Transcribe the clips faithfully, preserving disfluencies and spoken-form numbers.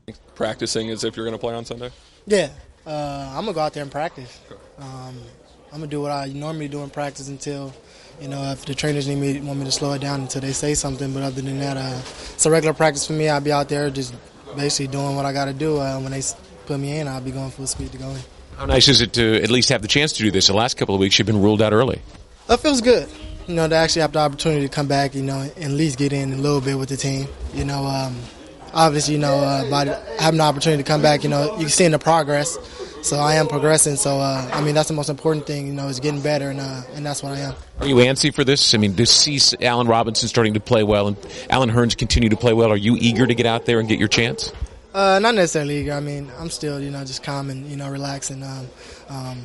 Practicing as if you're going to play on Sunday? Yeah, uh, I'm going to go out there and practice. Um, I'm going to do what I normally do in practice until, you know, if the trainers need me, want me to slow it down until they say something. But other than that, uh, it's a regular practice for me. I'll be out there just basically doing what I got to do. Uh, when they put me in, I'll be going full speed to go in. How nice is it to at least have the chance to do this? The last couple of weeks you've been ruled out early. It feels good, you know, to actually have the opportunity to come back, you know, and at least get in a little bit with the team. You know, um, obviously, you know, uh, by having the opportunity to come back, you know, you can see in the progress. So I am progressing. So, uh, I mean, that's the most important thing, you know, is getting better, and uh, and that's what I am. Are you antsy for this? I mean, to see Allen Robinson starting to play well and Allen Hurns continue to play well, are you eager to get out there and get your chance? Uh, not necessarily eager. I mean, I'm still, you know, just calm and, you know, relaxing. Um, um,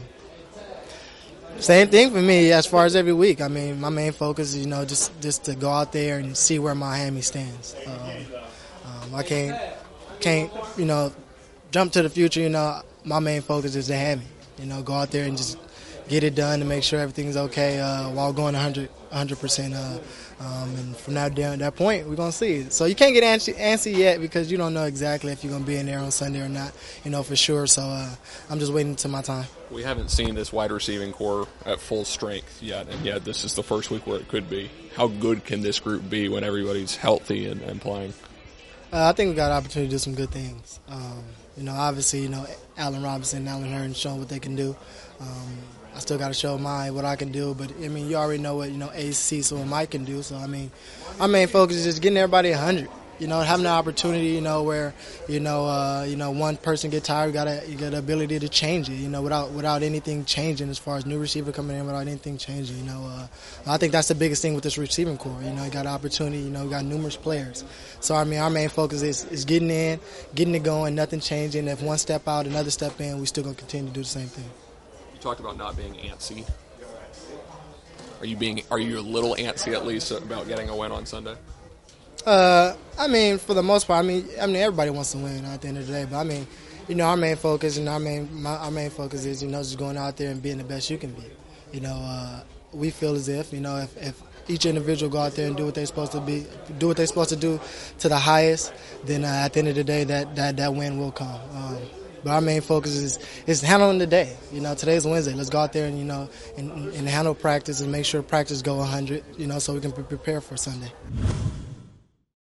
same thing for me as far as every week. I mean, my main focus is, you know, just, just to go out there and see where Miami stands. Um, um, I can't, can't, you know, jump to the future. You know, my main focus is to have me. You know, go out there and just get it done and make sure everything's okay uh, while going one hundred percent. Uh, um, and from that down that point, we're gonna see. So you can't get antsy, antsy yet because you don't know exactly if you're gonna be in there on Sunday or not. You know for sure. So uh, I'm just waiting until my time. We haven't seen this wide receiving core at full strength yet, and yet this is the first week where it could be. How good can this group be when everybody's healthy and, and playing? Uh, I think we got an opportunity to do some good things. Um, you know, obviously, you know, Allen Robinson and Allen Hurns showing what they can do. Um, I still got to show my what I can do, but I mean, you already know what you know Ace, Cecil, and Mike can do. So I mean, our main focus is just getting everybody a hundred. You know, having the opportunity, you know, where you know, uh, you know, one person get tired, you got you got the ability to change it. You know, without without anything changing as far as new receiver coming in, without anything changing. You know, uh, I think that's the biggest thing with this receiving core. You know, you got opportunity. You know, you got numerous players. So I mean, our main focus is is getting in, getting it going, nothing changing. If one step out, another step in, we still gonna continue to do the same thing. You talked about not being antsy. Are you being? Are you a little antsy at least about getting a win on Sunday? Uh, I mean, for the most part, I mean, I mean, everybody wants to win at the end of the day. But I mean, you know, our main focus and our main my, our main focus is, you know, just going out there and being the best you can be. You know, uh, we feel as if, you know, if, if each individual go out there and do what they're supposed to be, do what they're supposed to do to the highest, then uh, at the end of the day, that that, that win will come. Um, But our main focus is is handling the day. You know, today's Wednesday. Let's go out there and, you know, and, and handle practice and make sure practice go one hundred, you know, so we can be prepared for Sunday.